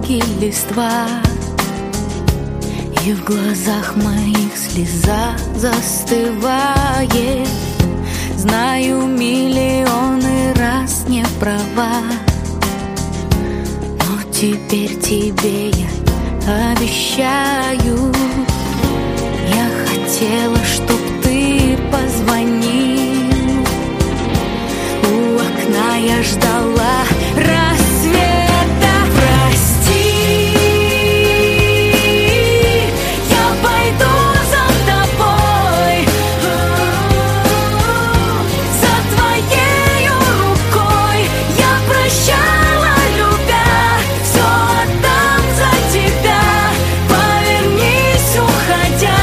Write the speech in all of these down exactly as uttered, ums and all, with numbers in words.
дороги листва, и в глазах моих слеза застывает. Знаю, миллионы раз не права, но теперь тебе я обещаю. Я хотела, чтоб ты позвонил. У окна я ждала рассвета. Прости, я пойду за тобой, за твоею рукой. Я прощала, любя, все отдам за тебя. Повернись, уходя.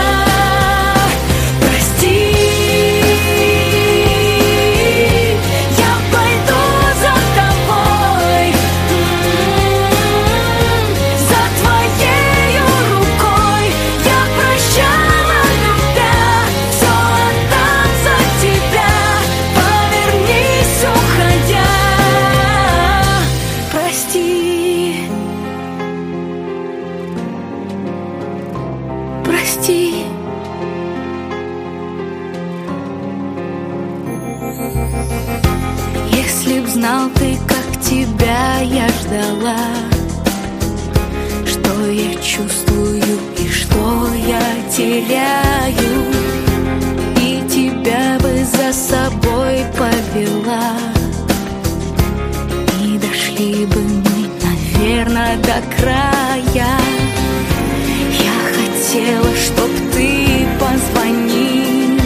Прости, я пойду за тобой, за твоею рукой. Я прощала, любя, все отдам за тебя. Повернись, уходя. Прости, прости. Если б знал ты, как тебя я ждала, что я чувствую и что я теряю, и тебя бы за собой повела, и дошли бы мы, наверное, до края. Я хотела, чтоб ты позвонил.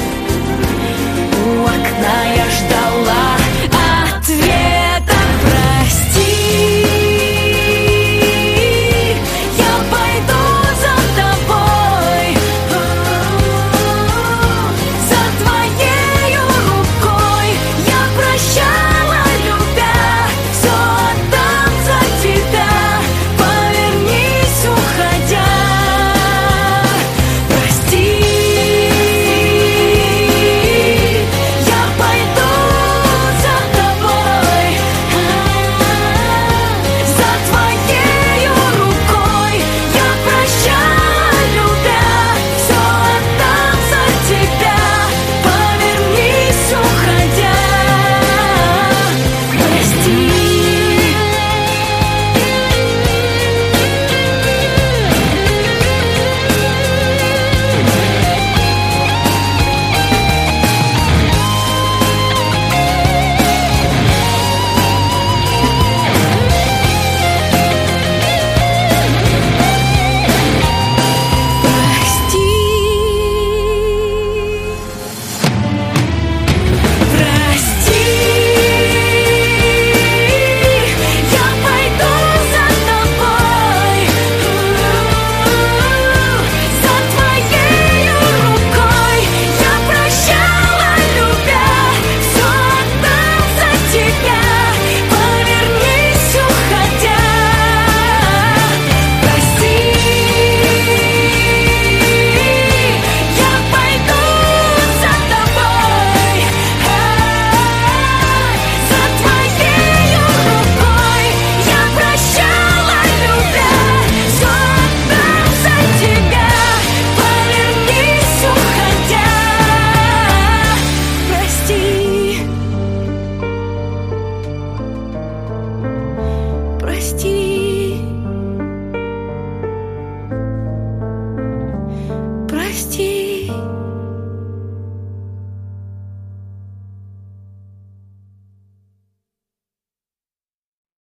У окна я ждала ответа. Прости, я пойду за тобой, за твоею рукой. Я прощала, любя, все отдам за тебя. Повернись, уходя. Прости, я пойду за тобой, за твоею рукой. Я прощала, любя, все отдам за тебя. Повернись, уходя. Прости. Прости, я пойду за тобой, за твоею рукой. Я прощала, любя, все отдам за тебя. Повернись, уходя. Прости, я пойду за тобой, за твоею рукой. Я прощала, любя, все отдам за тебя. Повернись, уходя. Прости, прости.